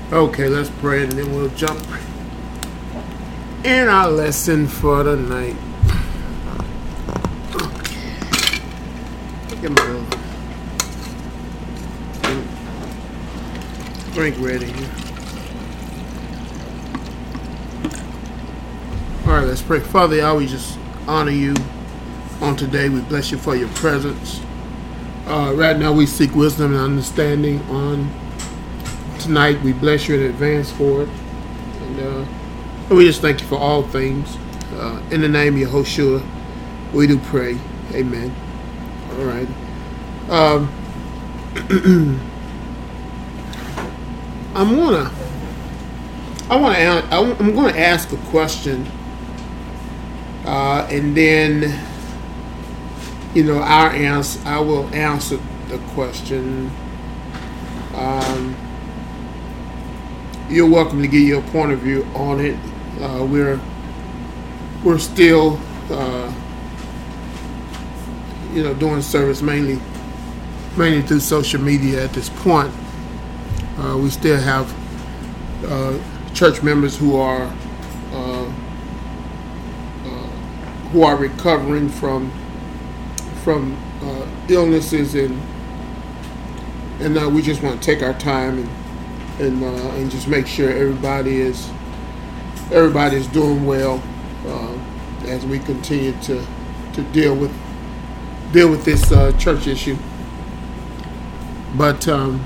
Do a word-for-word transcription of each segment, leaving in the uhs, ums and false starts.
Okay, let's pray and then we'll jump in our lesson for the night. Get my little drink ready here. All right, let's pray. Father, I always just honor you on today. We bless you for your presence. Uh, right now, we seek wisdom and understanding on tonight. We bless you in advance for it. And, uh, and we just thank you for all things. Uh, in the name of Yahushua, we do pray. Amen. All right. Um, I'm gonna. I want to. I'm going to ask a question, uh, and then, you know, our answer. I will answer the question. Um, you're welcome to give your point of view on it. Uh, we're we're still, uh, you know, doing service mainly. mainly through social media at this point. Uh, we still have uh, church members who are uh, uh, who are recovering from from uh, illnesses, and and uh, we just want to take our time and and uh, and just make sure everybody is everybody is doing well uh, as we continue to to deal with deal with this uh, church issue. But um,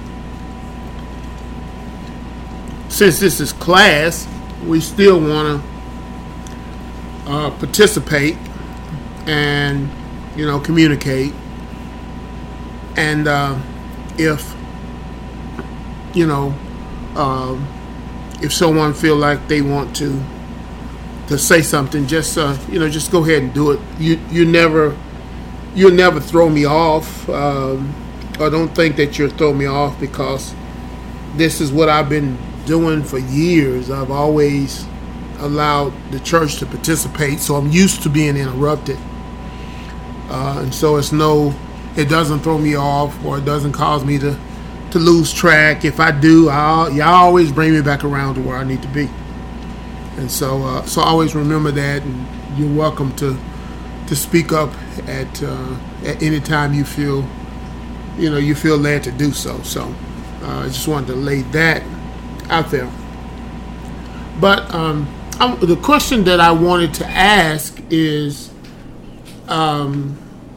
since this is class, we still want to uh, participate and, you know, communicate. And uh, if, you know, uh, if someone feel like they want to to say something, just uh, you know, just go ahead and do it. You you never you'll never throw me off. Um, I don't think that you'll throw me off, because this is what I've been doing for years. I've always allowed the church to participate, so I'm used to being interrupted. Uh, and so it's no, it doesn't throw me off, or it doesn't cause me to, to lose track. If I do, I'll, y'all always bring me back around to where I need to be. And so, uh, so always remember that, and you're welcome to to speak up at uh, at any time you feel. You know, you feel led to do so. So uh, I just wanted to lay that out there. But um, I'm, the question that I wanted to ask is, um,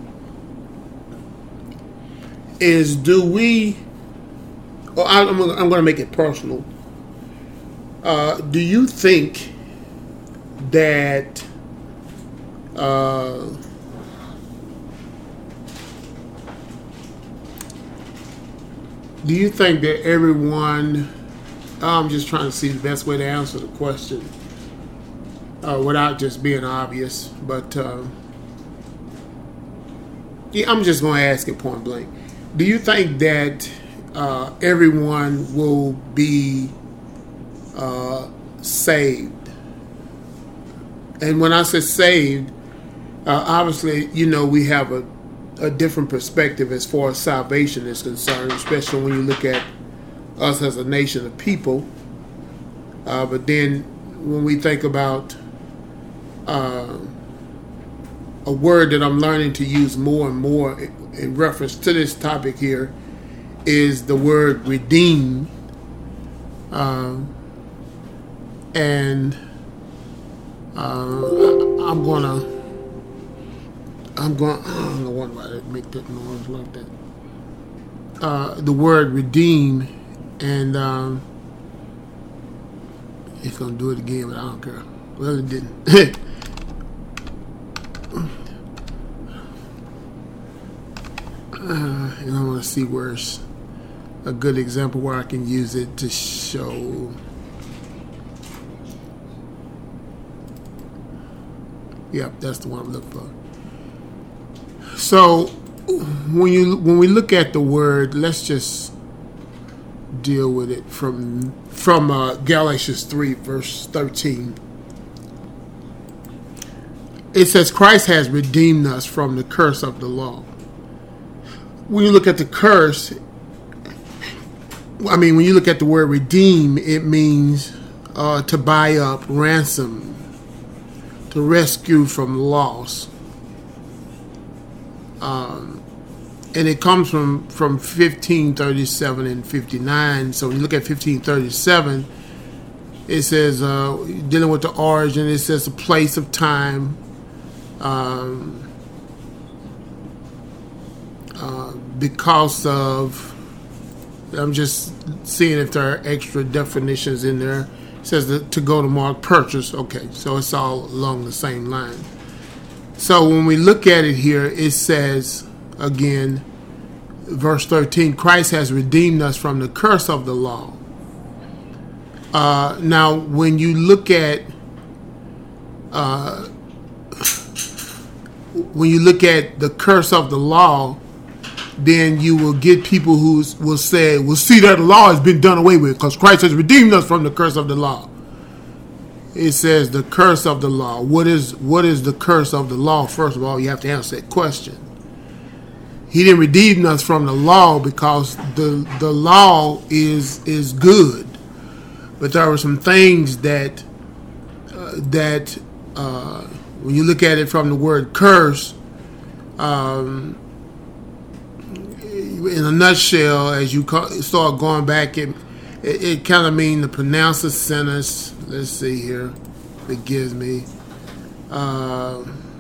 is do we? Well, I, I'm, I'm going to make it personal. Uh, do you think that? Uh, Do you think that everyone, I'm just trying to see the best way to answer the question uh, without just being obvious, but uh, yeah, I'm just going to ask it point blank. Do you think that uh, everyone will be uh, saved? And when I say saved, uh, obviously, you know, we have a a different perspective as far as salvation is concerned, especially when you look at us as a nation of people. Uh, but then when we think about uh, a word that I'm learning to use more and more in reference to this topic here is the word redeem. Uh, and uh, I'm going to I'm going. I don't know why they make that noise like that. Uh, the word redeem, and um, it's gonna do it again, but I don't care. Well, it didn't. uh, and I want to see where's a good example where I can use it to show. Yep, that's the one I'm looking for. So when you when we look at the word, let's just deal with it from from uh, Galatians three, verse thirteen. It says, Christ has redeemed us from the curse of the law. When you look at the curse, I mean, when you look at the word redeem, it means uh, to buy up, ransom, to rescue from loss. Um, and it comes from, from fifteen thirty-seven and fifty-nine. So when you look at fifteen thirty-seven, it says, uh, dealing with the origin, it says a place of time, um, uh, because of, I'm just seeing if there are extra definitions in there. It says that to go to mark purchase. Okay, so it's all along the same line. So when we look at it here, it says, again, verse thirteen, Christ has redeemed us from the curse of the law. Uh, now, when you look at uh, when you look at the curse of the law, then you will get people who will say, "Well, see that the law has been done away with because Christ has redeemed us from the curse of the law." It says the curse of the law. What is what is the curse of the law? First of all, you have to answer that question. He didn't redeem us from the law because the the law is is good, but there were some things that uh, that uh, when you look at it from the word curse, um, in a nutshell, as you start going back, it it, it kind of means to pronounce a sentence. Let's see here. It gives me. Uh,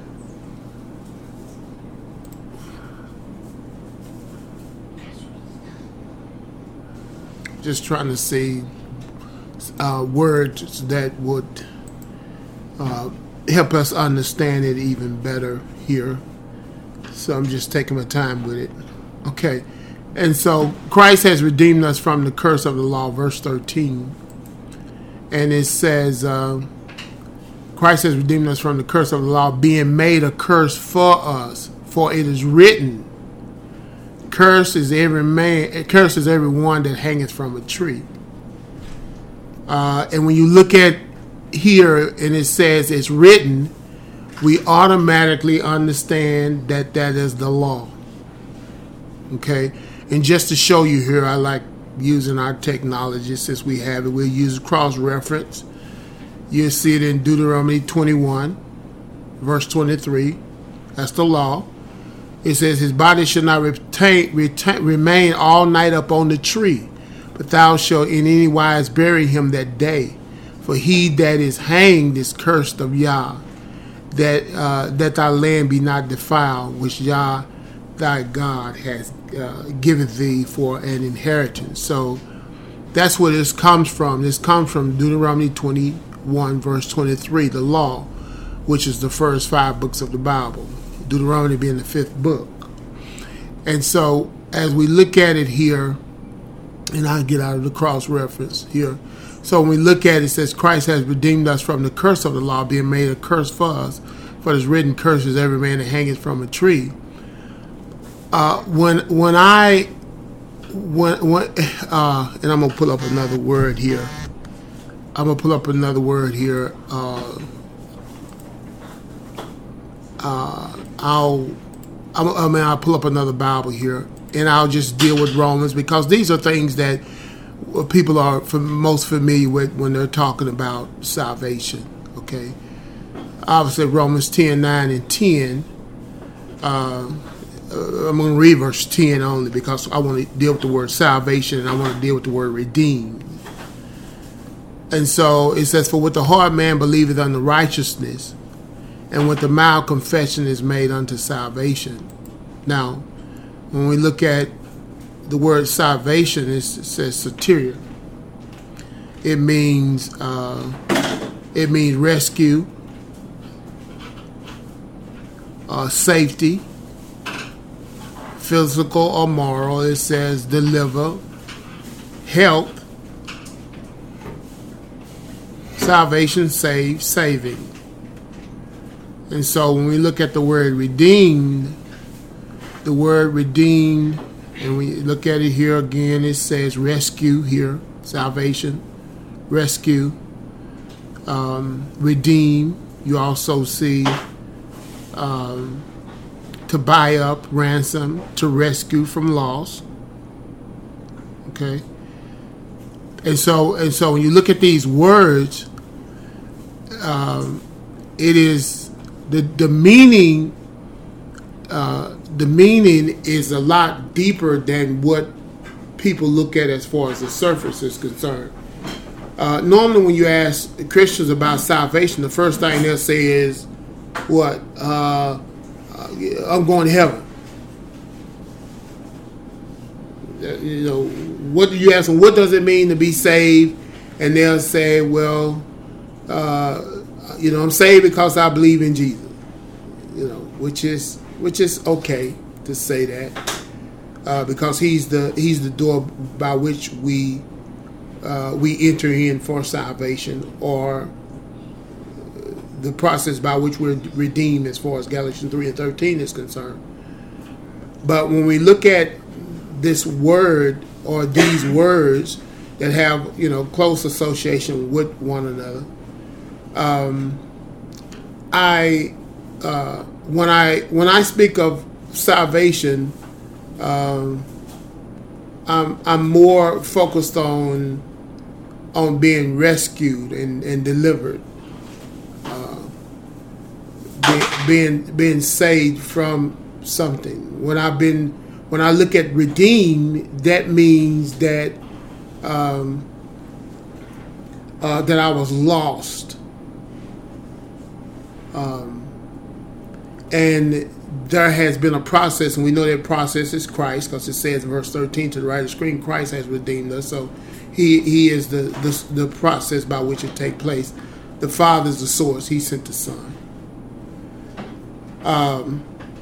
just trying to see uh, words that would uh, help us understand it even better here. So I'm just taking my time with it. Okay. And so Christ has redeemed us from the curse of the law, verse thirteen. And it says, uh, Christ has redeemed us from the curse of the law, being made a curse for us. For it is written, Curse is every man, curse is every one that hangeth from a tree. Uh, and when you look at here and it says it's written, we automatically understand that that is the law. Okay? And just to show you here, I like using our technology since we have it. We'll use cross-reference. You'll see it in Deuteronomy twenty-one, verse twenty-three. That's the law. It says, his body shall not retain, retain, remain all night up on the tree, but thou shalt in any wise bury him that day. For he that is hanged is cursed of Yah, that uh, that thy land be not defiled, which Yah thy God has uh, given thee for an inheritance. So that's where this comes from. This comes from Deuteronomy twenty-one, verse twenty-three, the law, which is the first five books of the Bible. Deuteronomy being the fifth book. And so as we look at it here, and I'll get out of the cross-reference here. So when we look at it, it says, Christ has redeemed us from the curse of the law, being made a curse for us. For it is written, curses every man that hangeth from a tree. Uh, when when I when when uh, and I'm gonna pull up another word here. I'm gonna pull up another word here. Uh, uh, I'll I mean I'll pull up another Bible here, and I'll just deal with Romans because these are things that people are most familiar with when they're talking about salvation. Okay, obviously Romans ten, nine, and ten. Uh, I'm going to read verse ten only because I want to deal with the word salvation and I want to deal with the word redeemed. And so it says, for with the heart man believeth unto righteousness, and with the mouth confession is made unto salvation. Now, when we look at the word salvation, it says soteria. It means uh, it means rescue, uh, safety, physical or moral. It says deliver, help, salvation, save, saving. And so when we look at the word redeemed, the word redeemed, and we look at it here again, it says rescue here, salvation, rescue, um, redeem. You also see um, to buy up, ransom, to rescue from loss. Okay. And so, and so, when you look at these words, um, it is the the meaning. Uh, the meaning is a lot deeper than what people look at as far as the surface is concerned. Uh, normally, when you ask Christians about salvation, the first thing they'll say is, "What? Uh, I'm going to heaven." You know, what do you ask them? What does it mean to be saved? And they'll say, "Well, uh, you know, I'm saved because I believe in Jesus." You know, which is which is okay to say that uh, because he's the he's the door by which we uh, we enter in for salvation, or the process by which we're redeemed, as far as Galatians three and thirteen is concerned. But when we look at this word, or these words that have, you know, close association with one another, um, I uh, when I when I speak of salvation, um, I'm I'm more focused on on being rescued and, and delivered, uh, be, being being saved from something. When I've been When I look at redeemed, that means that um, uh, that I was lost, um, and there has been a process, and we know that process is Christ, because it says in verse thirteen to the right of the screen, Christ has redeemed us. So He He is the the, the process by which it takes place. The Father is the source; He sent the Son. Um,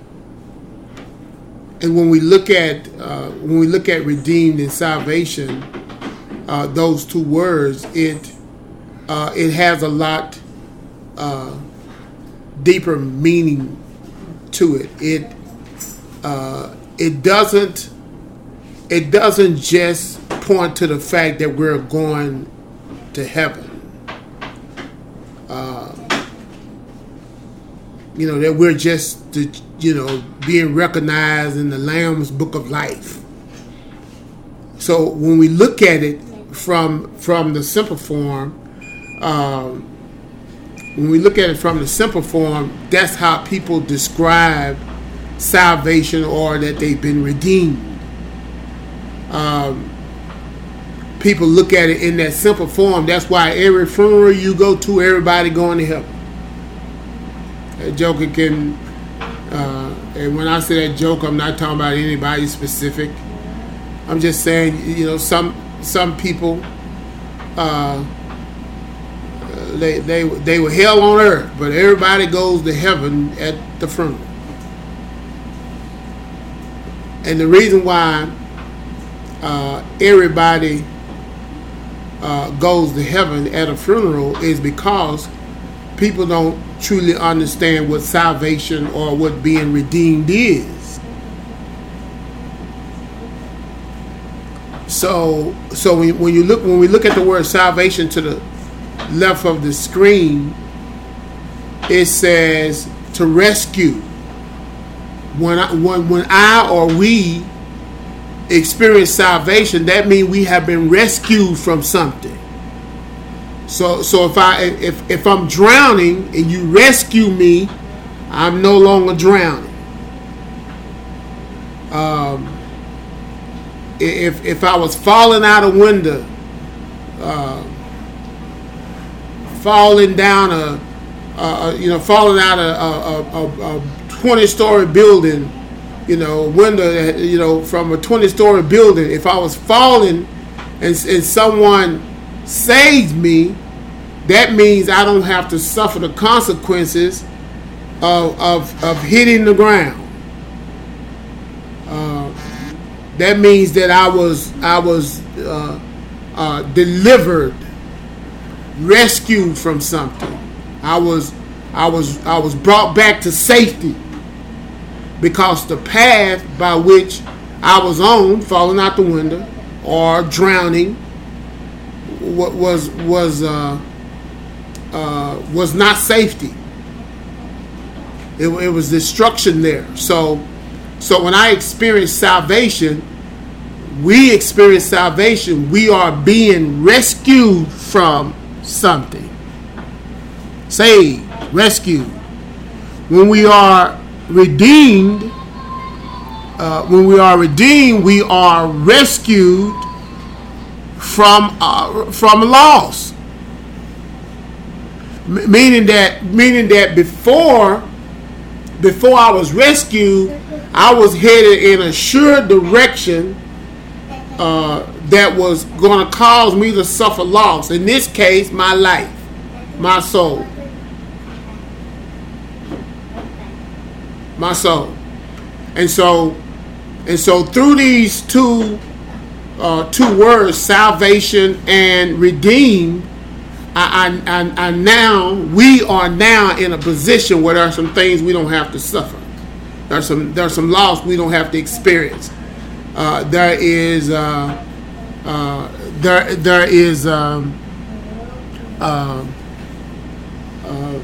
And when we look at uh, when we look at redeemed and salvation, uh, those two words, it uh, it has a lot uh, deeper meaning to it. It uh, it doesn't it doesn't just point to the fact that we're going to heaven. Uh, you know, that we're just the, you know, being recognized in the Lamb's Book of Life. So when we look at it from from the simple form, um, when we look at it from the simple form, that's how people describe salvation, or that they've been redeemed. Um, people look at it in that simple form. That's why every funeral you go to, everybody going to heaven. A joker can. Uh, and when I say that joke, I'm not talking about anybody specific. I'm just saying, you know, some some people, uh, they they they were hell on earth, but everybody goes to heaven at the funeral. And the reason why uh, everybody uh, goes to heaven at a funeral is because people don't truly understand what salvation or what being redeemed is. So, so when, when you look, when we look at the word salvation to the left of the screen, it says to rescue. When I, when when I or we experience salvation, that means we have been rescued from something. So so if I if if I'm drowning and you rescue me, I'm no longer drowning. Um, if if I was falling out a window, uh, falling down a, a you know falling out a a, a, a twenty-story building, you know window you know from a twenty-story building, if I was falling and and someone saved me, that means I don't have to suffer the consequences of of, of hitting the ground. Uh, that means that I was I was uh, uh, delivered, rescued from something. I was I was I was brought back to safety, because the path by which I was on, falling out the window or drowning, was was uh, uh, was not safety. It, it was destruction there. So, so when I experienced salvation, we experience salvation, we are being rescued from something. Saved, rescued. When we are redeemed, uh, when we are redeemed, we are rescued from uh, from loss. M- meaning that meaning that before before I was rescued, I was headed in a sure direction uh, that was going to cause me to suffer loss. In this case, my life, my soul, my soul, and so and so through these two uh, two words, salvation and redeemed, I, I, I, I now we are now in a position where there are some things we don't have to suffer. There's some there's some loss we don't have to experience. Uh, there is uh, uh, there there is um, uh, uh,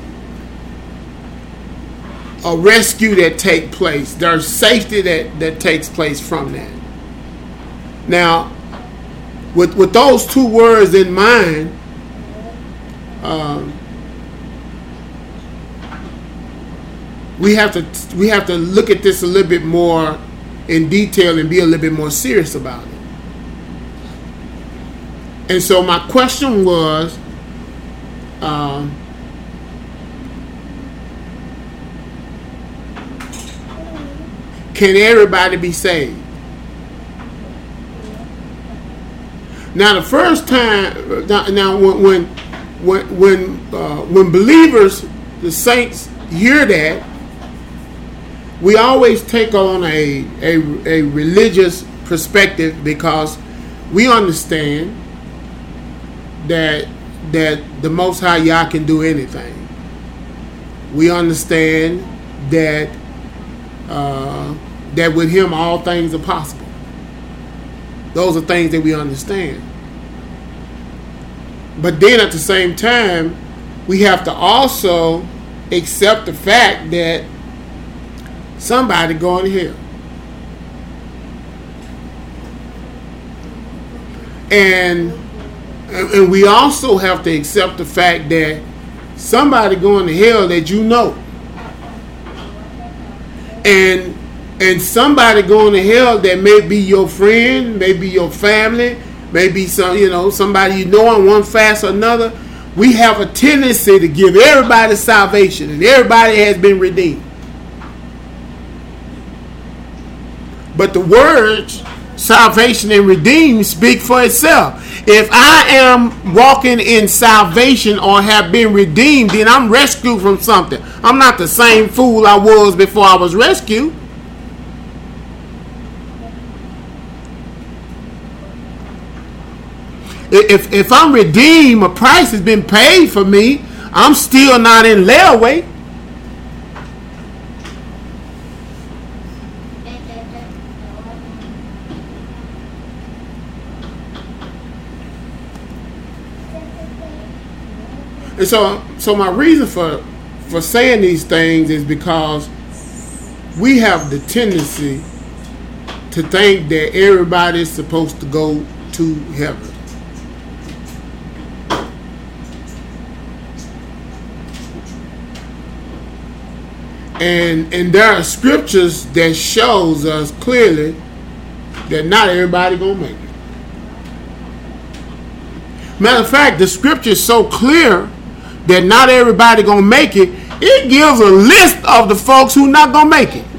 a rescue that takes place. There's safety that, that takes place from that. Now, with with those two words in mind, um, we have to we have to look at this a little bit more in detail and be a little bit more serious about it. And so my question was, um, can everybody be saved? Now, the first time, now, now when when when when, uh, when believers, the saints, hear that, we always take on a, a a religious perspective because we understand that that the Most High Yah can do anything. We understand that uh, that with Him all things are possible. Those are things that we understand. But then at the same time, we have to also accept the fact that somebody going to hell. And and we also have to accept the fact that somebody going to hell that you know. And and somebody going to hell that may be your friend, maybe your family, maybe some, you know, somebody you know on one fast or another. We have a tendency to give everybody salvation, and everybody has been redeemed. But the words salvation and redeemed speak for itself. If I am walking in salvation or have been redeemed, then I'm rescued from something. I'm not the same fool I was before I was rescued. If if I'm redeemed, a price has been paid for me, I'm still not in layaway. And so, so my reason for for saying these things is because we have the tendency to think that everybody is supposed to go to heaven. And and there are scriptures that shows us clearly that not everybody gonna make it. Matter of fact, the scripture is so clear that not everybody gonna make it. It gives a list of the folks who not gonna make it.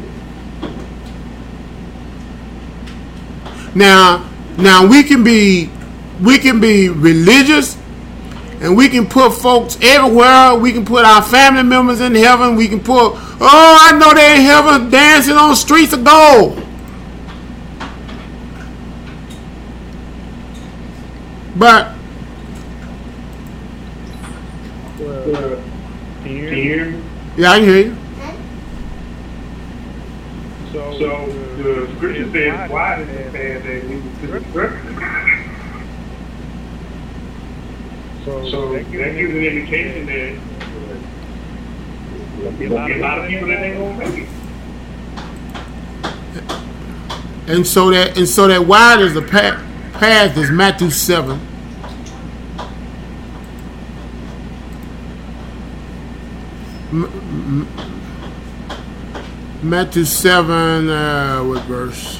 Now, now we can be we can be religious. And we can put folks everywhere. We can put our family members in heaven. We can put, oh, I know they're in heaven dancing on streets of gold. But, Well, can you hear me? yeah, I can hear you. So, so the scripture says, why did it say that we to the scripture? So, so that gives an indication that there'll be a lot of people that ain't gonna make it. And so that and so that wide is the path, path is Matthew seven. M- Matthew seven, uh, what verse?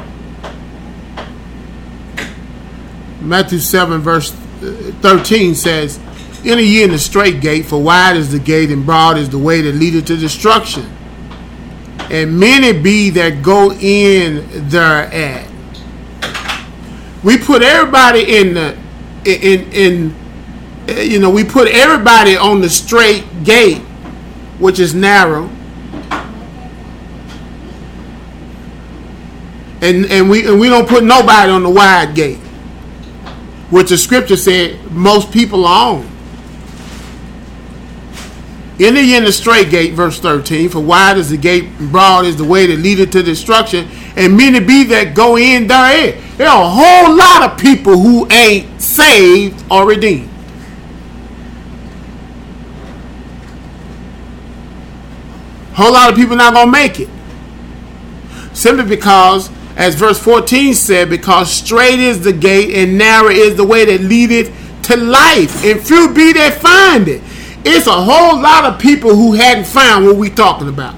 Matthew seven, verse thirteen says, "Enter ye in the straight gate, for wide is the gate, and broad is the way that leadeth to destruction. And many be that go in thereat." We put everybody in the in in you know we put everybody on the straight gate, which is narrow, and and we and we don't put nobody on the wide gate, which the scripture said most people are on. Enter ye in the straight gate, verse thirteen, for wide is the gate, and broad is the way that leadeth to destruction, and many be that go in therein. There are a whole lot of people who ain't saved or redeemed. A whole lot of people not going to make it. Simply because, as verse fourteen said, because straight is the gate and narrow is the way that leadeth to life, and few be that find it. It's a whole lot of people who hadn't found what we talking about.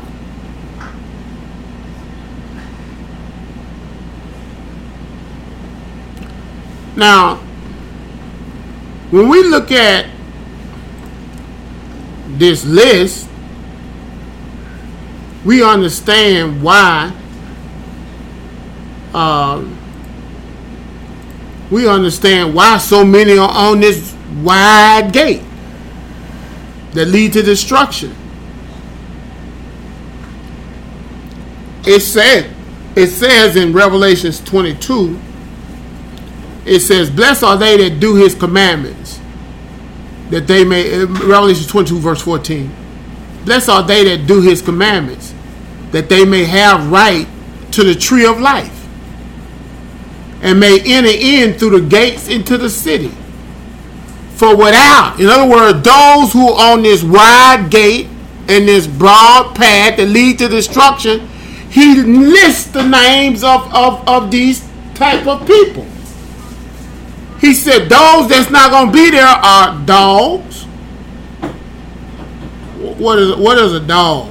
Now, when we look at this list, we understand why uh, we understand why so many are on this wide gate that lead to destruction. It said, it says in Revelation twenty-two, it says, "Blessed are they that do his commandments, that they may," Revelation twenty-two verse fourteen, "Blessed are they that do his commandments, that they may have right to the tree of life, and may enter in through the gates into the city. For without," in other words, those who are on this wide gate and this broad path that lead to destruction, he lists the names of, of, of these type of people. He said those that's not going to be there are dogs. What is what is a dog?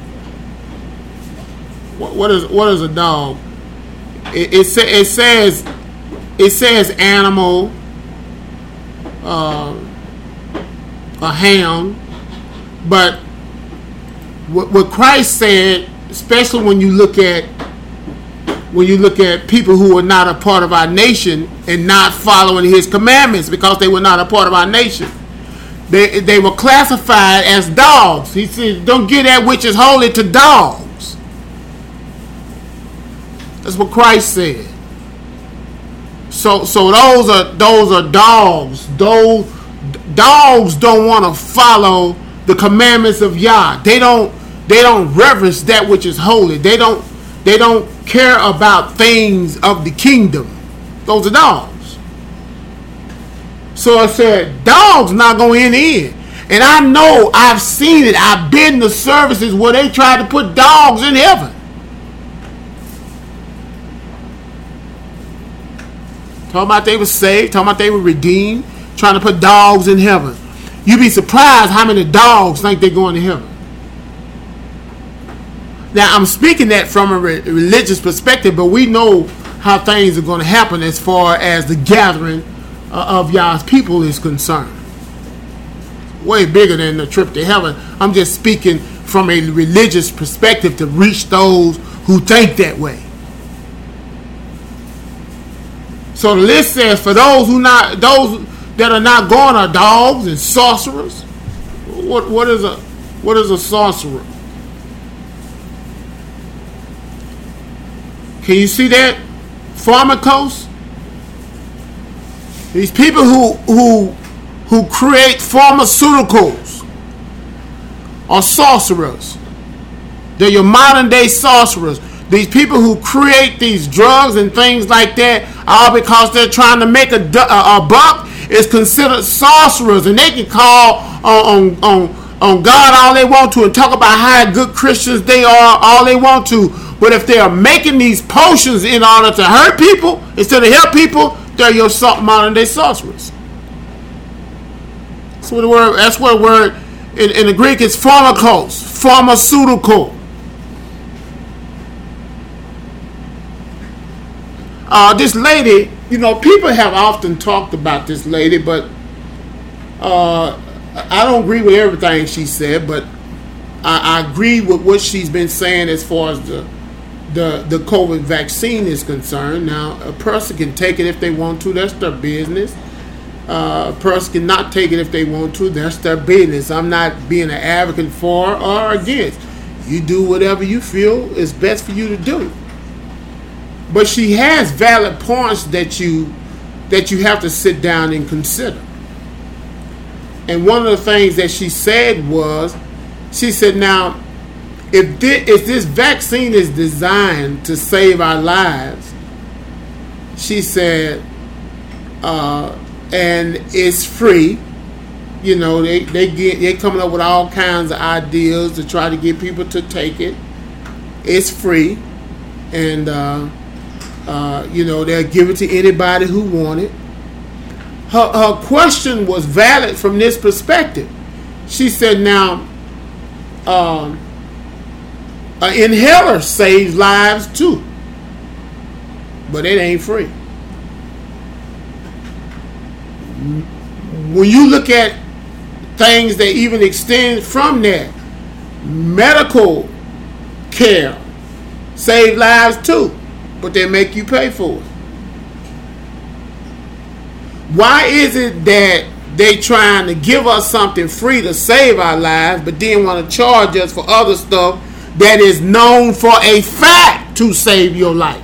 What, what is what is a dog? It, it, sa- it says it says animal. Uh, a hound, but what, what Christ said, especially when you look at when you look at people who are not a part of our nation and not following his commandments because they were not a part of our nation, they they were classified as dogs. He said, "Don't give that which is holy to dogs." That's what Christ said. So, so those are those are dogs. Those dogs don't want to follow the commandments of Yah. They don't. They don't reverence that which is holy. They don't. They don't care about things of the kingdom. Those are dogs. So I said, dogs not going in. And I know, I've seen it. I've been to services where they tried to put dogs in heaven. Talking about they were saved, talking about they were redeemed, trying to put dogs in heaven. You'd be surprised how many dogs think they're going to heaven. Now, I'm speaking that from a re- religious perspective, but we know how things are going to happen as far as the gathering uh, of Yah's people is concerned. Way bigger than the trip to heaven. I'm just speaking from a religious perspective to reach those who think that way. So the list says, for those who not those that are not going are dogs and sorcerers. What what is a what is a sorcerer? Can you see that? Pharmacos. These people who who who create pharmaceuticals are sorcerers. They're your modern day sorcerers. These people who create these drugs and things like that, all because they're trying to make a, a, a buck, is considered sorcerers, and they can call on, on on on God all they want to and talk about how good Christians they are all they want to. But if they are making these potions in order to hurt people instead of help people, they're your modern day sorcerers. That's what the word. That's what the word in, in the Greek is pharmakos, pharmaceutical. Uh, this lady, you know, people have often talked about this lady, but uh, I don't agree with everything she said, but I, I agree with what she's been saying as far as the, the the COVID vaccine is concerned. Now, a person can take it if they want to. That's their business. Uh, a person can not take it if they want to. That's their business. I'm not being an advocate for or against. You do whatever you feel is best for you to do. But she has valid points that you that you have to sit down and consider. And one of the things that she said was, she said, now, if this, if this vaccine is designed to save our lives, she said, uh, and it's free, you know, they they get they coming up with all kinds of ideas to try to get people to take it. It's free, and uh, uh, you know, they'll give it to anybody who want it. Her her question was valid from this perspective. She said, now, um, an inhaler saves lives too, but it ain't free. When you look at things that even extend from that, medical care save lives too, but they make you pay for it. Why is it that they trying to give us something free to save our lives, but then want to charge us for other stuff that is known for a fact to save your life?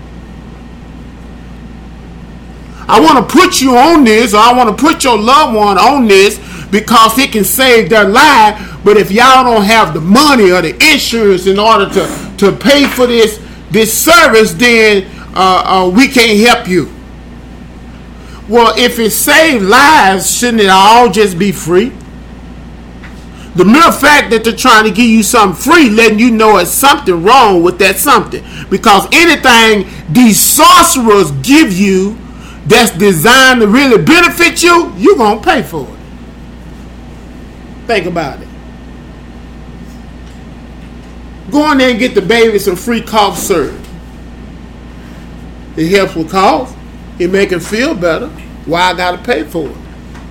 I want to put you on this, or I want to put your loved one on this because it can save their life. But if y'all don't have the money or the insurance in order to, to pay for this this service, then uh, uh, we can't help you. Well, if it saved lives, shouldn't it all just be free? The mere fact that they're trying to give you something free, letting you know it's something wrong with that something. Because anything these sorcerers give you that's designed to really benefit you, you're going to pay for it. Think about it. Go in there and get the baby some free cough syrup. It helps with cough. It make it feel better. Why I got to pay for it?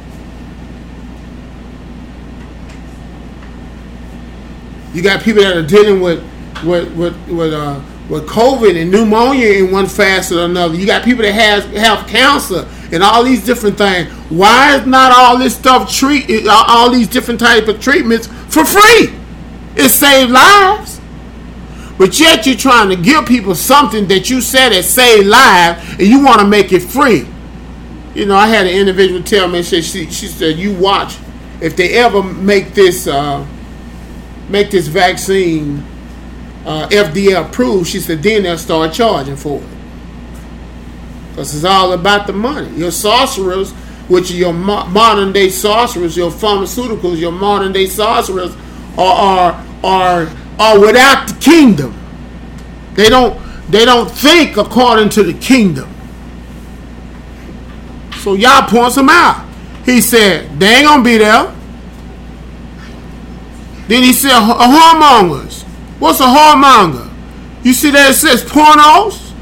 You got people that are dealing with with with with, uh, with COVID and pneumonia in one facet or another. You got people that has have cancer and all these different things. Why is not all this stuff treat all these different types of treatments for free? It saves lives. But yet you're trying to give people something that you said that saved lives, and you want to make it free. You know, I had an individual tell me, she, she, she said, you watch, if they ever make this uh, make this vaccine uh, F D A approved, she said, then they'll start charging for it. Because it's all about the money. Your sorcerers, which are your mo- modern day sorcerers, your pharmaceuticals, your modern day sorcerers are are are are without the kingdom. They don't they don't think according to the kingdom. So y'all points him out. He said, they ain't gonna be there. Then he said, whoremongers. What's a whoremonger? You see that it says pornos?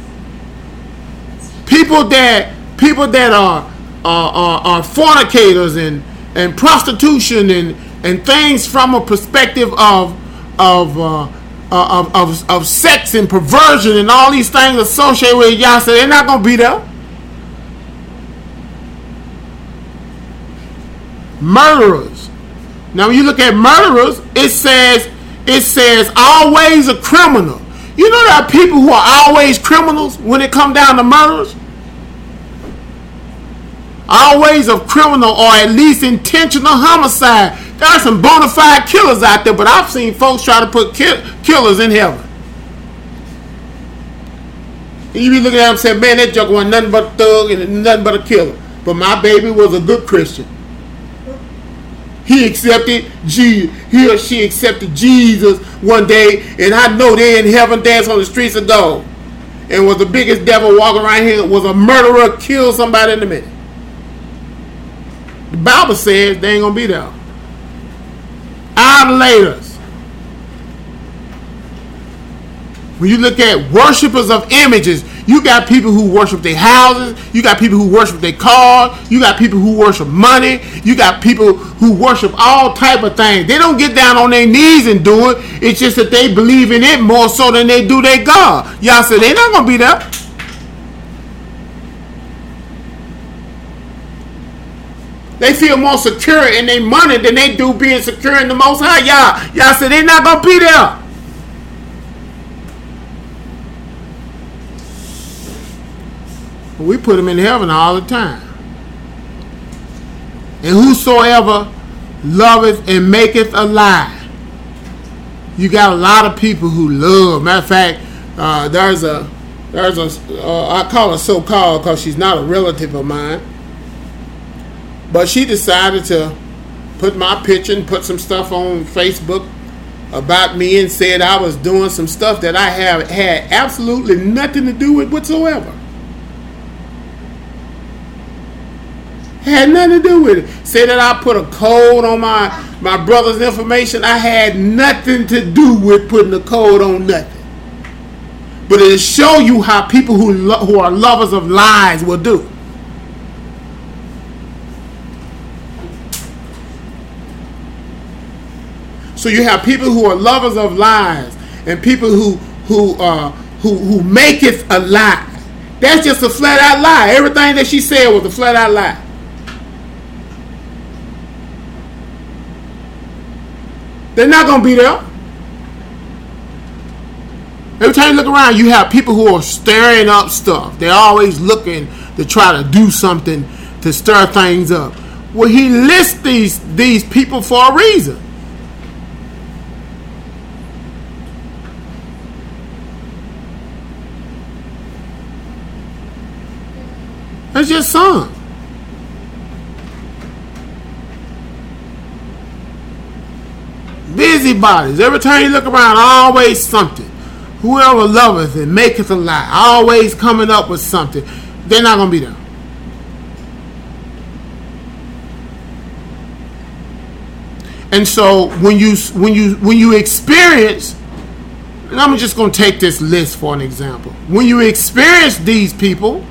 People that people that are are, are, are fornicators and, and prostitution and, and things from a perspective of of, uh, of of of sex and perversion and all these things associated with it. Y'all said they're not gonna be there. Murderers. Now when you look at murderers, it says it says always a criminal. You know there are people who are always criminals when it comes down to murderers? Always a criminal, or at least intentional homicide. There are some bona fide killers out there, but I've seen folks try to put kill- killers in heaven. And you be looking at them and say, man, that joker wasn't nothing but a thug and nothing but a killer. But my baby was a good Christian. he accepted Jesus. He or she accepted Jesus one day, and I know they in heaven dance on the streets of gold. And was the biggest devil walking around here, was a murderer, killed somebody in a minute. The Bible says they ain't gonna be there. Idolaters. When you look at worshipers of images, you got people who worship their houses, you got people who worship their cars, you got people who worship money, you got people who worship all type of things. They don't get down on their knees and do it. It's just that they believe in it more so than they do their God. Y'all said they're not gonna be there. They feel more secure in their money than they do being secure in the Most High. Y'all, y'all said they're not gonna be there. We put them in heaven all the time. And whosoever loveth and maketh a lie. You got a lot of people who love. Matter of fact, uh, there's a, there's a, uh, I call her so-called because she's not a relative of mine. But she decided to put my picture and put some stuff on Facebook about me and said I was doing some stuff that I have had absolutely nothing to do with whatsoever. Had nothing to do with it. Say that I put a code on my, my brother's information. I had nothing to do with putting a code on nothing. But it'll show you how people who lo- who are lovers of lies will do. So you have people who are lovers of lies and people who who uh who who maketh a lie. That's just a flat out lie. Everything that she said was a flat out lie. They're not going to be there. Every time you look around, you have people who are stirring up stuff. They're always looking to try to do something to stir things up. Well, he lists these, these people for a reason. That's just some. Busybodies. Every time you look around, always something. Whoever loveth and maketh a lie, always coming up with something. They're not going to be there. And so when you when you when you experience, and I'm just going to take this list for an example. When you experience these people,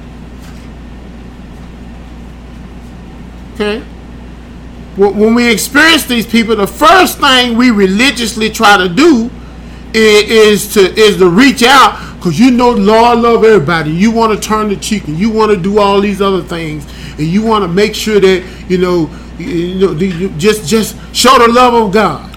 okay. When we experience these people, the first thing we religiously try to do is, is to is to reach out, because you know Lord love everybody. You want to turn the cheek and you want to do all these other things, and you want to make sure that you know you know you just just show the love of God.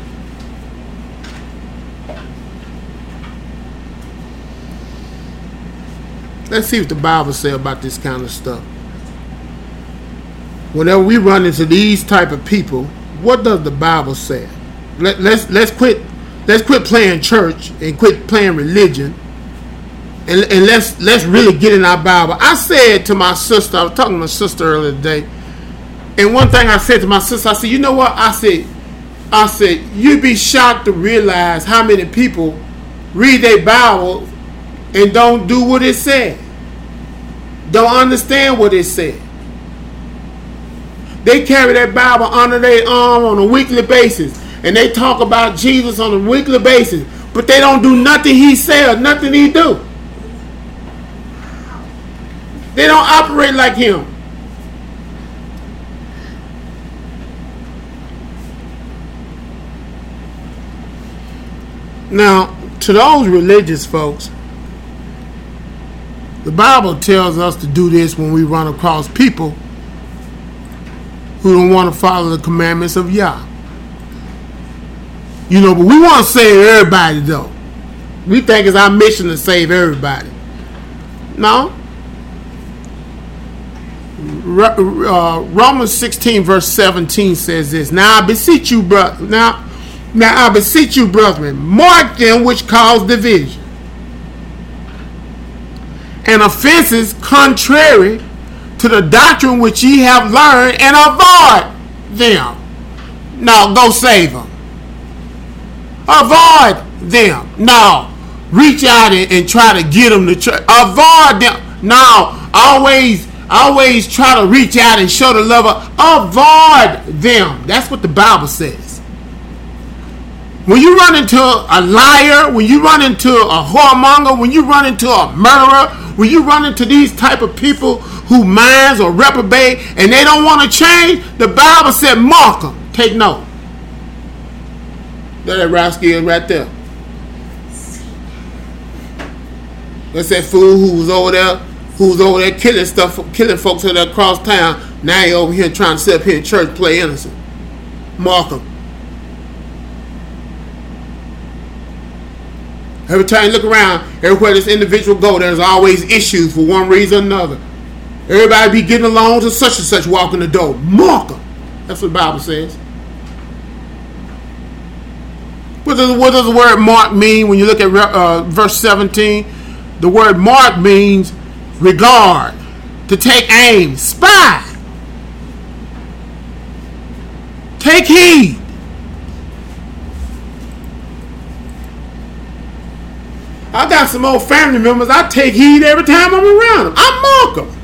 Let's see what the Bible says about this kind of stuff. Whenever we run into these type of people, what does the Bible say? Let, let's let's quit let's quit playing church and quit playing religion, and, and let's let's really get in our Bible. I said to my sister, I was talking to my sister earlier today, and one thing I said to my sister, I said, you know what? I said, I said you'd be shocked to realize how many people read their Bible and don't do what it said, don't understand what it said. They carry that Bible under their arm on a weekly basis. And they talk about Jesus on a weekly basis. But they don't do nothing he said, nothing he do. They don't operate like him. Now, to those religious folks, the Bible tells us to do this when we run across people who don't want to follow the commandments of Yah. You know, but we want to save everybody, though. We think it's our mission to save everybody. No. Uh, Romans sixteen verse seventeen says this. Now I beseech you, brother. Now, now I beseech you, brethren, mark them which cause division and offenses contrary to the doctrine which ye have learned, and avoid them. No, go save them. Avoid them. No, reach out and, and try to get them to church. Avoid them. No, always, always try to reach out and show the love of. Avoid them. That's what the Bible says. When you run into a liar, when you run into a whoremonger, when you run into a murderer, when you run into these type of people who minds are reprobate and they don't want to change, the Bible said mark them. Take note. That rascal is right there. That's that fool who was over there, who was over there killing stuff, killing folks over there across town. Now he over here trying to sit up here in church, play innocent. Mark him. Every time you look around, everywhere this individual go, there's always issues for one reason or another. Everybody be getting along to such and such walking the door. Mark them. That's what the Bible says. What does, what does the word mark mean when you look at uh, verse seventeen? The word mark means regard, to take aim, spy, take heed. I got some old family members, I take heed every time I'm around them. I mark them.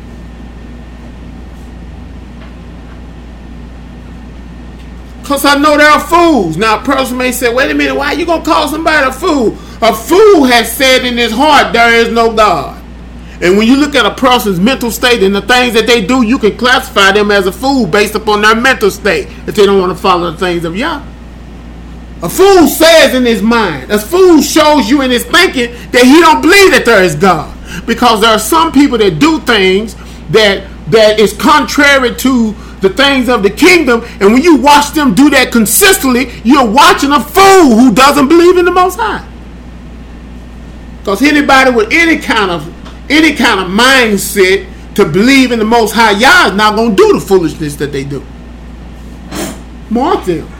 Because I know they're fools. Now a person may say, wait a minute, why are you going to call somebody a fool? A fool has said in his heart, there is no God. And when you look at a person's mental state and the things that they do, you can classify them as a fool based upon their mental state if they don't want to follow the things of Yah. A fool says in his mind, a fool shows you in his thinking that he don't believe that there is God. Because there are some people that do things that that is contrary to the things of the kingdom, and when you watch them do that consistently, you're watching a fool who doesn't believe in the Most High. Because anybody with any kind of any kind of mindset to believe in the Most High Yah is not going to do the foolishness that they do. Mark them.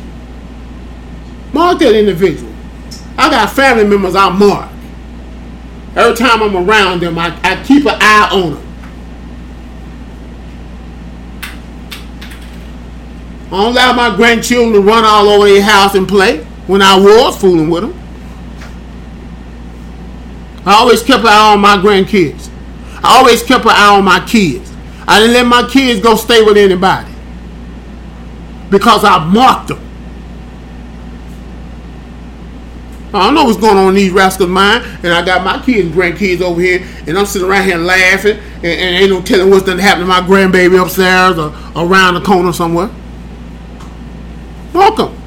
Mark that individual. I got family members I mark. Every time I'm around them, I, I keep an eye on them. I don't allow my grandchildren to run all over their house and play when I was fooling with them. I always kept an eye on my grandkids. I always kept an eye on my kids. I didn't let my kids go stay with anybody because I marked them. I don't know what's going on in these rascals' mind, and I got my kids and grandkids over here, and I'm sitting around here laughing, and, and ain't no telling what's going to happen to my grandbaby upstairs or around the corner somewhere. Mark them.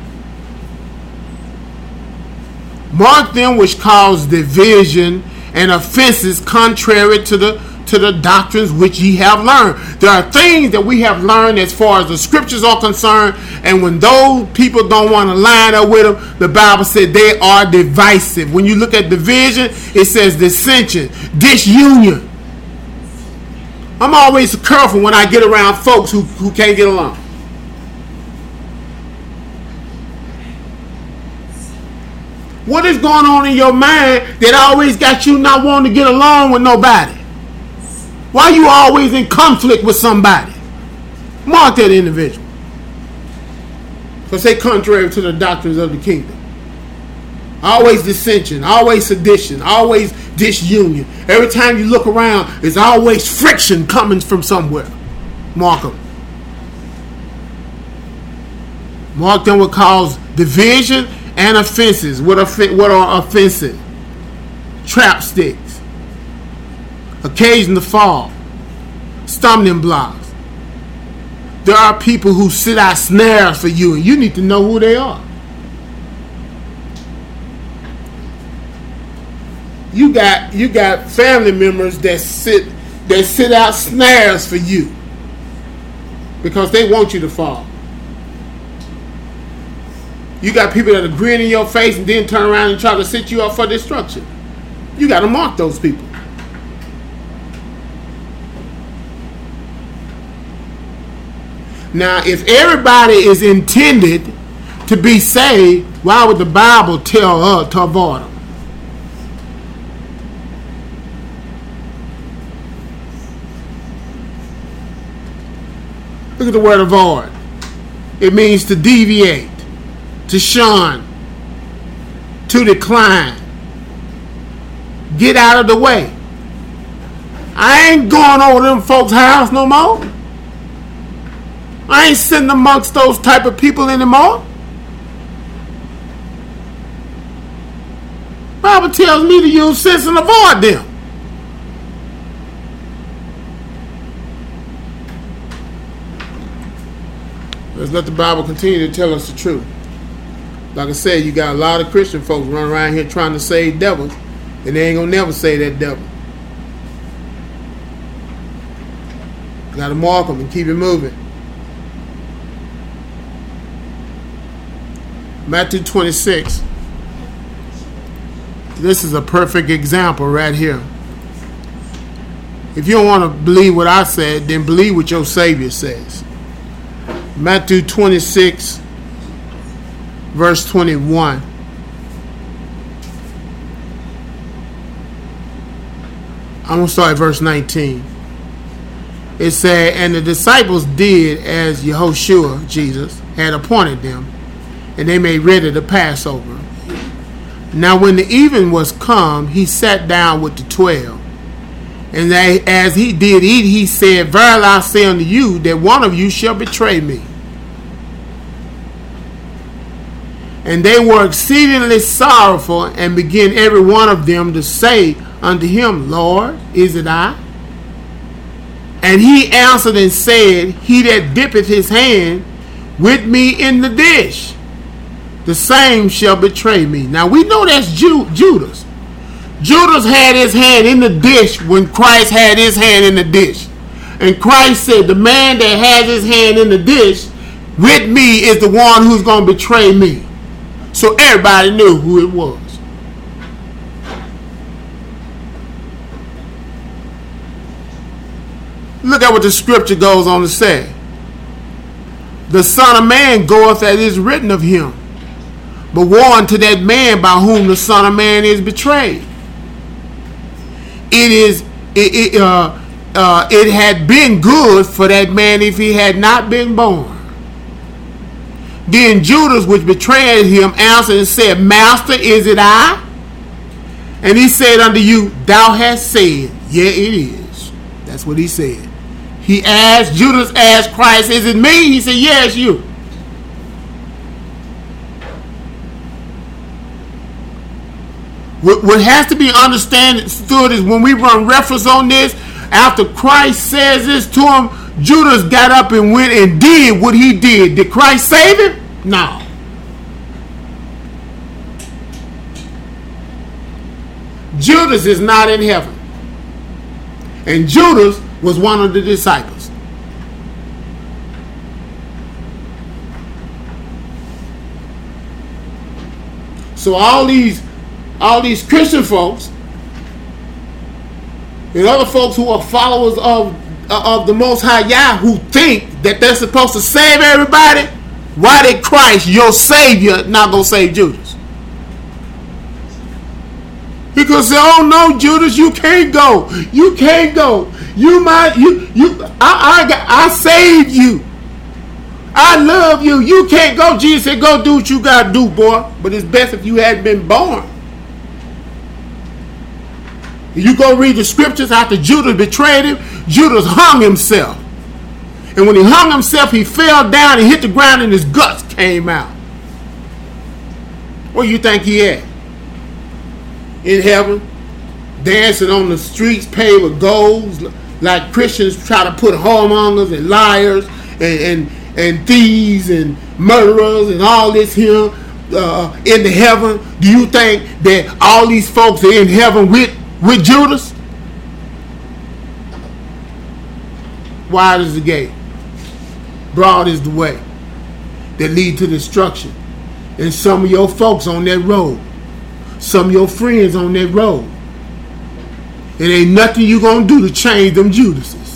Mark them which cause division and offenses contrary to the to the doctrines which ye have learned. There are things that we have learned as far as the scriptures are concerned, and when those people don't want to line up with them, the Bible said they are divisive. When you look at division, it says dissension, disunion. I'm always careful when I get around folks who, who can't get along. What is going on in your mind that always got you not wanting to get along with nobody? Why are you always in conflict with somebody? Mark that individual. Because they contrary to the doctrines of the kingdom. Always dissension, always sedition, always disunion. Every time you look around, there's always friction coming from somewhere. Mark them. Mark them what cause division and offenses. What, off- what are offenses? Trap sticks. Occasion to fall. Stumbling blocks. There are people who sit out snares for you, and you need to know who they are. You got you got family members that sit that sit out snares for you because they want you to fall. You got people that are grinning in your face and then turn around and try to set you up for destruction. You got to mark those people. Now, if everybody is intended to be saved, why would the Bible tell us to avoid them? Look at the word avoid. It means to deviate, to shun, to decline. Get out of the way. I ain't going over them folks' house no more. I ain't sitting amongst those type of people anymore. Bible tells me to use sense and avoid them. Let's let the Bible continue to tell us the truth. Like I said, you got a lot of Christian folks running around here trying to save devils, and they ain't gonna never save that devil. Got to mark them and keep it moving. Matthew twenty-six. This is a perfect example right here. If you don't want to believe what I said, then believe what your Savior says. Matthew twenty-six, verse twenty-one. I'm going to start at verse nineteen. It said, and the disciples did as Yehoshua, Jesus, had appointed them, and they made ready the Passover. Now when the even was come, he sat down with the twelve. And they, as he did eat, he said, verily I say unto you, that one of you shall betray me. And they were exceedingly sorrowful, and began every one of them to say unto him, Lord, is it I? And he answered and said, he that dippeth his hand with me in the dish, the same shall betray me. Now we know that's Ju- Judas. Judas had his hand in the dish when Christ had his hand in the dish. And Christ said, the man that has his hand in the dish with me is the one who's going to betray me. So everybody knew who it was. Look at what the scripture goes on to say. The Son of Man goeth as is written of him. But woe unto that man by whom the Son of Man is betrayed. It is it, it, uh, uh, it had been good for that man if he had not been born. Then Judas, which betrayed him, answered and said, Master, is it I? And he said unto you, thou hast said, yeah, it is. That's what he said. He asked, Judas asked Christ, is it me? He said, yeah, it's you. What has to be understood is when we run reference on this, after Christ says this to him, Judas got up and went and did what he did. Did Christ save him? No. Judas is not in heaven. And Judas was one of the disciples. So all these all these Christian folks and other folks who are followers of of the Most High Yah, who think that they're supposed to save everybody, why did Christ, your Savior, not gonna save Judas? He could say, "Oh no, Judas, you can't go. You can't go. You might. You you. I I got, I saved you. I love you. You can't go." Jesus said, "Go do what you gotta do, boy. But it's best if you hadn't been born." You go read the scriptures after Judas betrayed him. Judas hung himself, and when he hung himself, he fell down and hit the ground, and his guts came out. Where you think he at? In heaven, dancing on the streets paved with gold, like Christians try to put whoremongers and liars and, and and thieves and murderers and all this here uh, into heaven. Do you think that all these folks are in heaven with with Judas? Wide is the gate, broad is the way that lead to destruction, and some of your folks on that road. Some of your friends on that road. It ain't nothing you gonna do to change them Judases.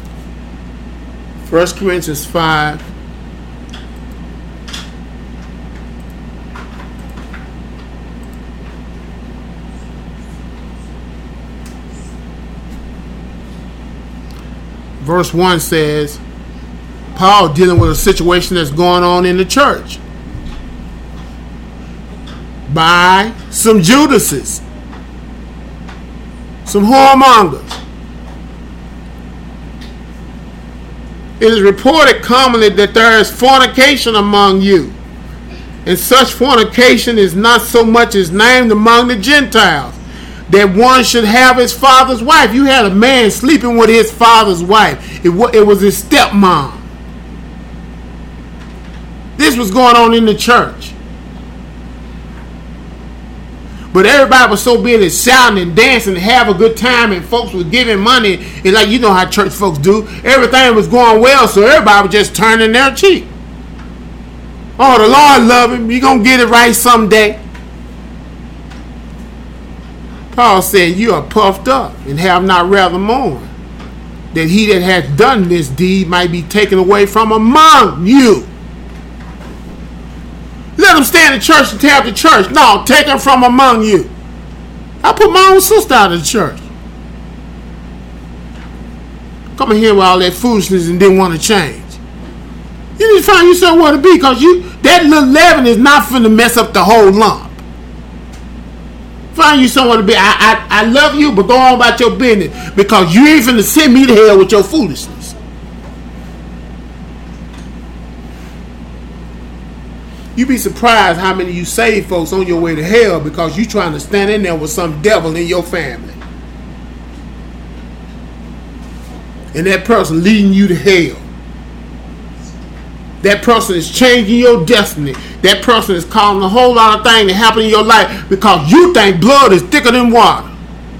First Corinthians five, verse one says, Paul dealing with a situation that's going on in the church by some Judases, some whoremongers. It is reported commonly that there is fornication among you, and such fornication is not so much as named among the Gentiles, that one should have his father's wife. You had a man sleeping with his father's wife. It, it was his stepmom. This was going on in the church. But everybody was so busy shouting and dancing and have a good time, and folks was giving money. And like, you know how church folks do. Everything was going well, so everybody was just turning their cheek. Oh, the Lord love him. You're going to get it right someday. Paul said, you are puffed up and have not rather mourned, that he that hath done this deed might be taken away from among you. Let him stay in the church and tear up the church. No, take him from among you. I put my own sister out of the church. Come in here with all that foolishness and didn't want to change. You need to find yourself where to be, because you that little leaven is not finna mess up the whole lump. Find you somewhere to be. I, I, I love you, but go on about your business, because you ain't finna send me to hell with your foolishness. You be surprised how many of you saved folks on your way to hell because you trying to stand in there with some devil in your family. And that person leading you to hell. That person is changing your destiny. That person is causing a whole lot of things to happen in your life because you think blood is thicker than water.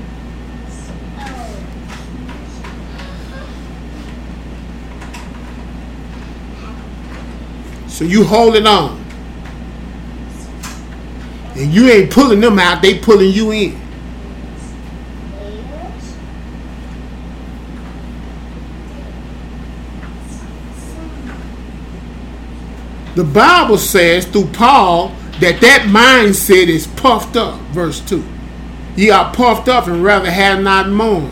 So you hold it on. And you ain't pulling them out, they pulling you in. The Bible says through Paul that that mindset is puffed up. Verse two. Ye are puffed up and rather have not mourned,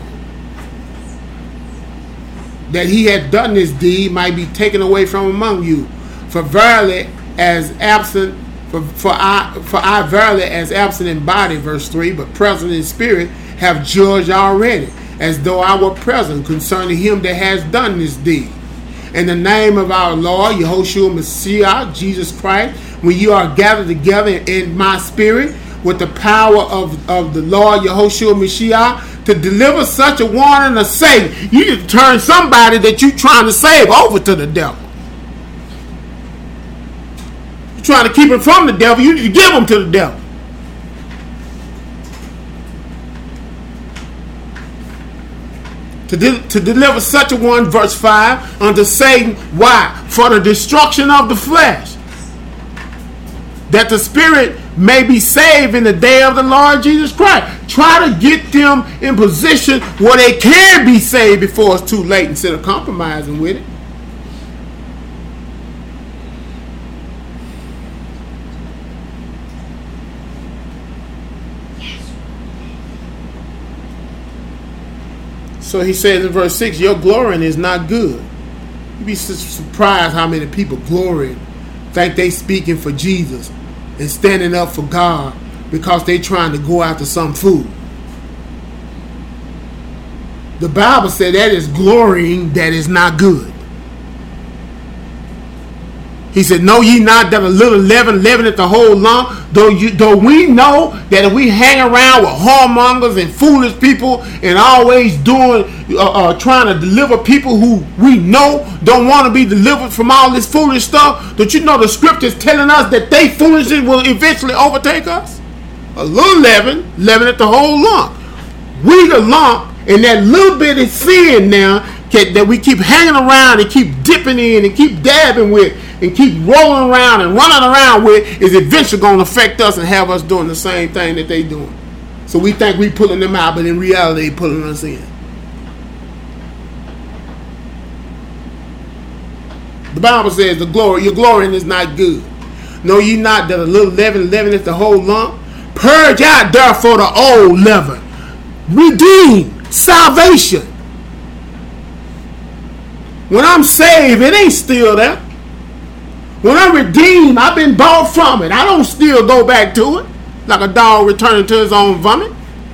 that he had done this deed might be taken away from among you. For verily as absent, for, for I for I verily as absent in body, verse three, but present in spirit, have judged already, as though I were present, concerning him that has done this deed. In the name of our Lord, Yahushua Messiah, Jesus Christ, when you are gathered together in my spirit with the power of, of the Lord Yahushua Messiah to deliver such a one and a Satan, you need to turn somebody that you're trying to save over to the devil. You're trying to keep him from the devil, you need to give him to the devil. To, de- to deliver such a one, verse five, unto Satan. Why? For the destruction of the flesh, that the spirit may be saved in the day of the Lord Jesus Christ. Try to get them in position where they can be saved before it's too late, instead of compromising with it. So he says in verse six, your glorying is not good. You'd be surprised how many people glorying, think they speaking for Jesus and standing up for God because they trying to go after some food. The Bible said that is glorying that is not good. He said, know ye not that a little leaven leaveneth the whole lump? Though you, though we know that if we hang around with whoremongers and foolish people and always doing, uh, uh, trying to deliver people who we know don't want to be delivered from all this foolish stuff, don't you know the scriptures telling us that they foolishness will eventually overtake us? A little leaven leaveneth the whole lump. We the lump, and that little bit of sin now that we keep hanging around and keep dipping in and keep dabbing with and keep rolling around and running around with is eventually going to affect us and have us doing the same thing that they doing. So we think we pulling them out, but in reality they pulling us in. The Bible says the glory, your glorying is not good. Know ye not that a little leaven leaveneth the whole lump? Purge out therefore the old leaven. Redeem salvation When I'm saved, it ain't still there. When I'm redeemed, I've been bought from it. I don't still go back to it like a dog returning to his own vomit.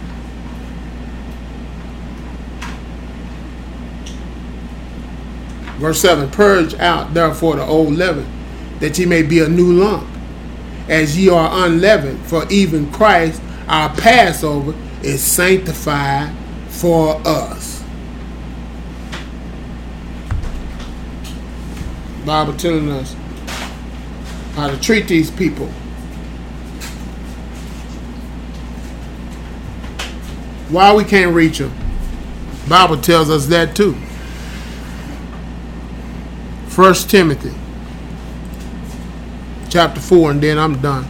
Verse seven, purge out therefore the old leaven, that ye may be a new lump, as ye are unleavened. For even Christ, our Passover, is sanctified for us. Bible telling us how to treat these people. Why we can't reach them? Bible tells us that too. First Timothy chapter four, and then I'm done.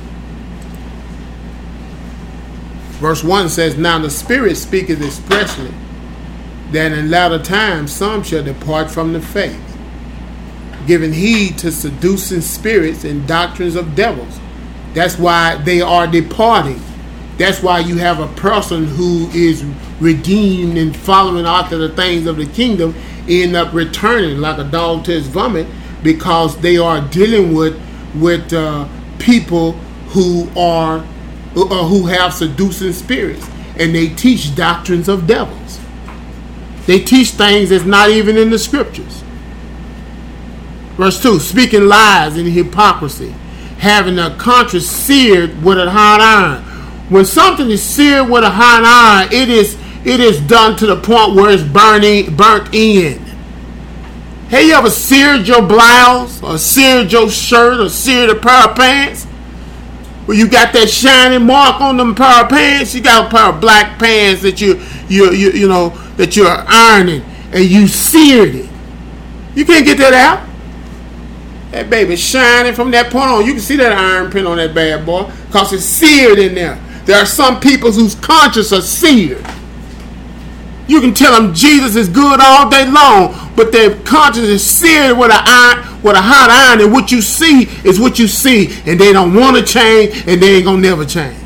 Verse one says, now the Spirit speaketh expressly that in latter times some shall depart from the faith, giving heed to seducing spirits and doctrines of devils. That's why they are departing. That's why you have a person who is redeemed and following after the things of the kingdom end up returning like a dog to his vomit, because they are dealing with with uh, people who are uh, who have seducing spirits, and they teach doctrines of devils. They teach things that's not even in the scriptures. Verse two, speaking lies and hypocrisy, having a conscience seared with a hot iron. When something is seared with a hot iron, it is it is done to the point where it's burning, burnt in. Have you ever seared your blouse, or seared your shirt, or seared a pair of pants? Where you got that shining mark on them pair of pants? You got a pair of black pants that you you you you know that you're ironing, and you seared it. You can't get that out. That baby's shining from that point on. You can see that iron print on that bad boy, because it's seared in there. There are some people whose conscience are seared. You can tell them Jesus is good all day long, but their conscience is seared with a iron, with a hot iron, and what you see is what you see, and they don't want to change, and they ain't gonna never change.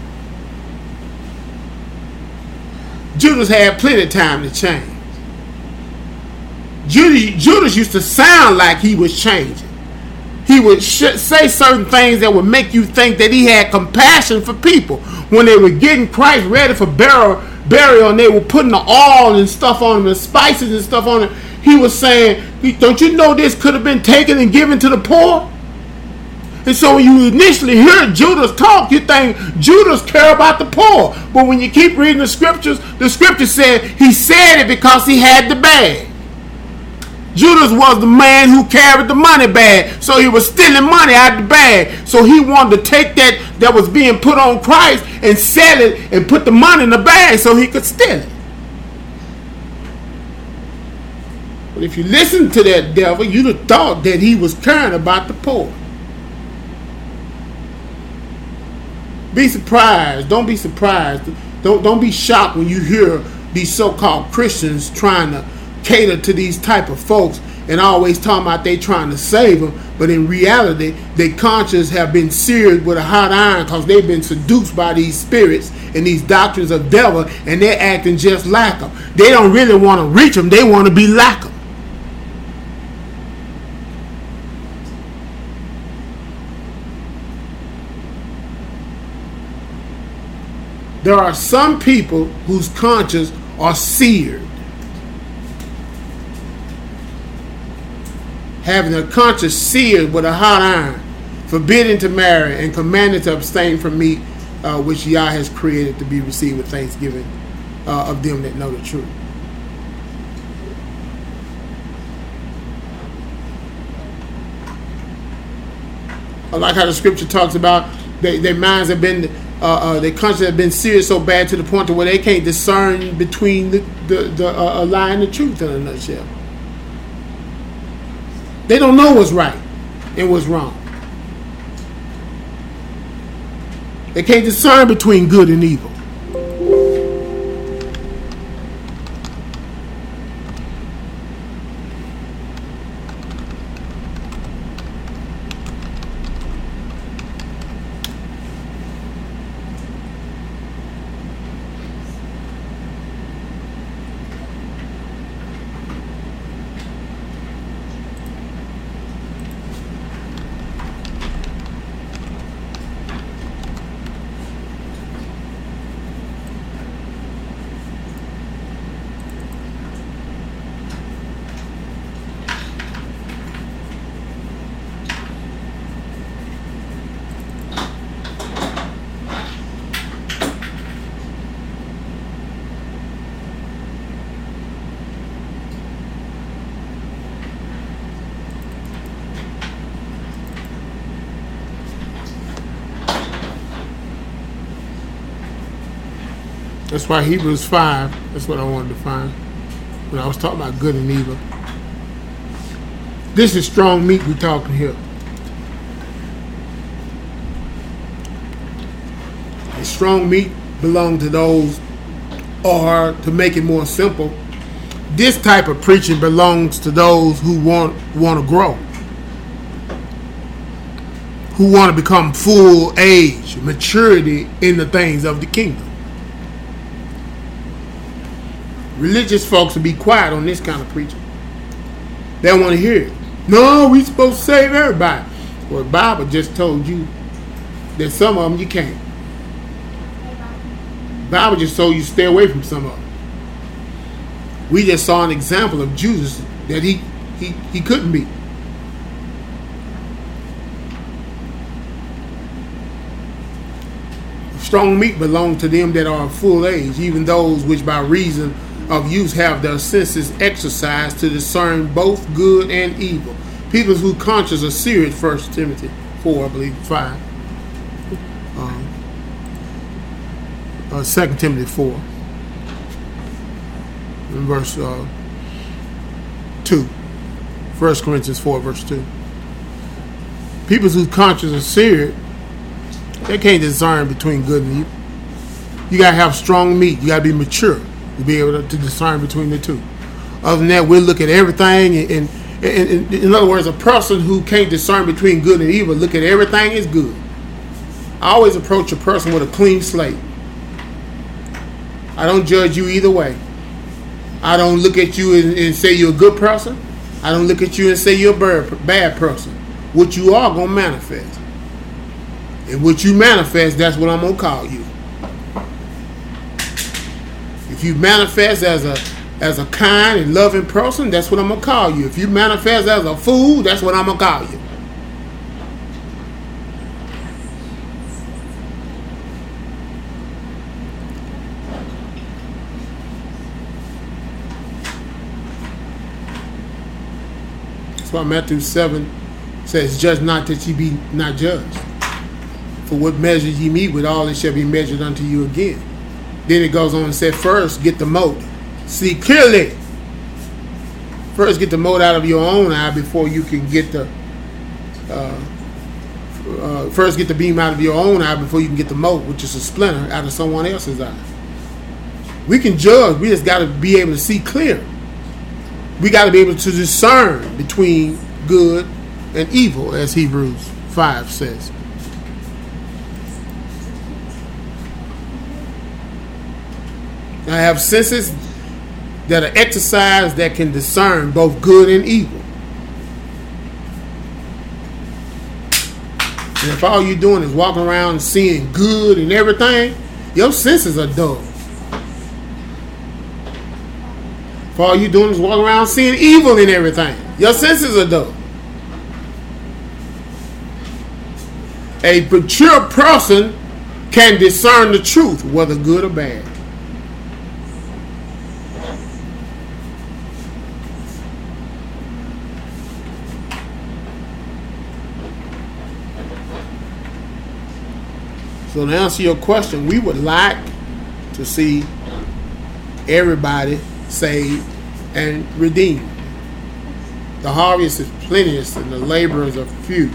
Judas had plenty of time to change. Judas, Judas used to sound like he was changing. He would sh- say certain things that would make you think that he had compassion for people. When they were getting Christ ready for burial, burial and they were putting the oil and stuff on him, the spices and stuff on him, he was saying, don't you know this could have been taken and given to the poor? And so when you initially hear Judas talk, you think Judas care about the poor. But when you keep reading the scriptures, the scripture said he said it because he had the bag. Judas was the man who carried the money bag, so he was stealing money out of the bag. So he wanted to take that that was being put on Christ and sell it and put the money in the bag so he could steal it. But if you listen to that devil, you'd have thought that he was caring about the poor. Be surprised. Don't be surprised. Don't, don't be shocked when you hear these so-called Christians trying to cater to these type of folks and always talking about they trying to save them, but in reality their conscience have been seared with a hot iron because they've been seduced by these spirits and these doctrines of devil, and they're acting just like them. They don't really want to reach them, they want to be like them. There are some people whose conscience are seared, having a conscience seared with a hot iron, forbidden to marry, and commanded to abstain from meat uh, which Yah has created to be received with thanksgiving uh, of them that know the truth. I like how the scripture talks about they, their minds have been, uh, uh, their conscience have been seared so bad to the point to where they can't discern between the, the, the uh, a lie and the truth in a nutshell. They don't know what's right and what's wrong. They can't discern between good and evil. That's why Hebrews five, that's what I wanted to find when I was talking about good and evil. This is strong meat we're talking here. And strong meat belongs to those, or to make it more simple, this type of preaching belongs to those who want want to grow, who want to become full age, maturity in the things of the kingdom. Religious folks will be quiet on this kind of preaching. They don't want to hear it. No, we supposed to save everybody. Well, the Bible just told you that some of them you can't. The Bible just told you to stay away from some of them. We just saw an example of Judas that he he, he couldn't be. Strong meat belongs to them that are of full age, even those which by reason of use have their senses exercised to discern both good and evil. People whose conscience are serious, First Timothy four, I believe, five. Um, uh, Second Timothy four. In verse uh, two. First Corinthians four, verse two. People whose conscience are serious, they can't discern between good and evil. You got to have strong meat. You got to be mature to be able to, to discern between the two. Other than that, we'll look at everything. And, and, and, and in other words, a person who can't discern between good and evil look at everything as good. I always approach a person with a clean slate. I don't judge you either way. I don't look at you and, and say you're a good person. I don't look at you and say you're a bad person. What you are going to manifest. And what you manifest, that's what I'm going to call you. If you manifest as a as a kind and loving person, that's what I'm going to call you. If you manifest as a fool, that's what I'm going to call you. That's why Matthew seven says, judge not that ye be not judged. For what measure ye meet with, all it shall be measured unto you again. Then it goes on and said, first get the mote. See clearly. First get the mote out of your own eye before you can get the uh, uh, first get the beam out of your own eye before you can get the mote, which is a splinter, out of someone else's eye. We can judge. We just got to be able to see clear. We got to be able to discern between good and evil, as Hebrews five says. I have senses that are exercised that can discern both good and evil. And if all you're doing is walking around seeing good and everything, your senses are dull. If all you're doing is walking around seeing evil in everything, your senses are dull. A mature person can discern the truth, whether good or bad. So to answer your question, we would like to see everybody saved and redeemed. The harvest is plenteous and the laborers are few.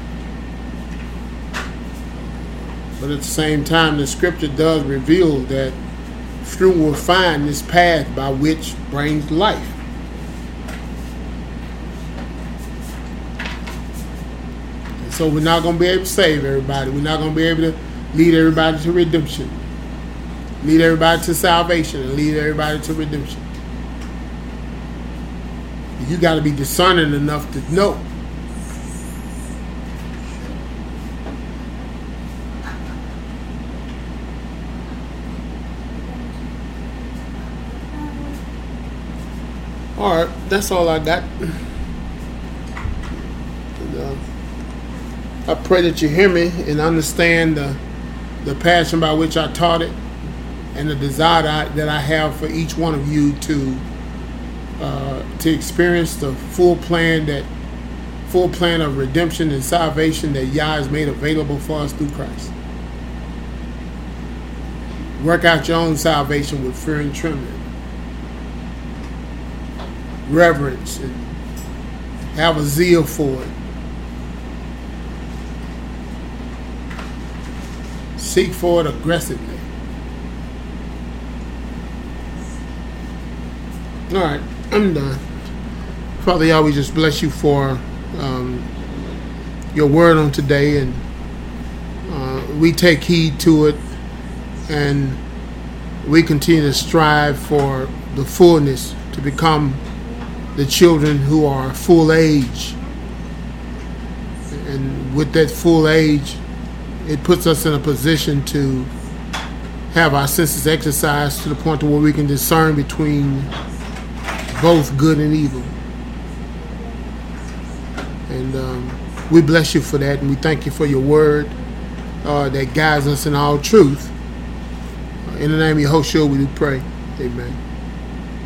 But at the same time, the scripture does reveal that few will find this path by which brings life. And so we're not going to be able to save everybody. We're not going to be able to lead everybody to redemption. Lead everybody to salvation and lead everybody to redemption. You got to be discerning enough to know. All right, that's all I got. And, uh, I pray that you hear me and understand the the passion by which I taught it, and the desire that I, that I have for each one of you to uh, to experience the full plan that full plan of redemption and salvation that Yah has made available for us through Christ. Work out your own salvation with fear and trembling. Reverence and have a zeal for it. Seek for it aggressively. All right, I'm done. Father, y'all, we just bless you for um, your word on today, and uh, we take heed to it, and we continue to strive for the fullness to become the children who are full age. And with that full age, it puts us in a position to have our senses exercised to the point to where we can discern between both good and evil. And um, we bless you for that, and we thank you for your word uh, that guides us in all truth. Uh, in the name of Yahushua we do pray. Amen.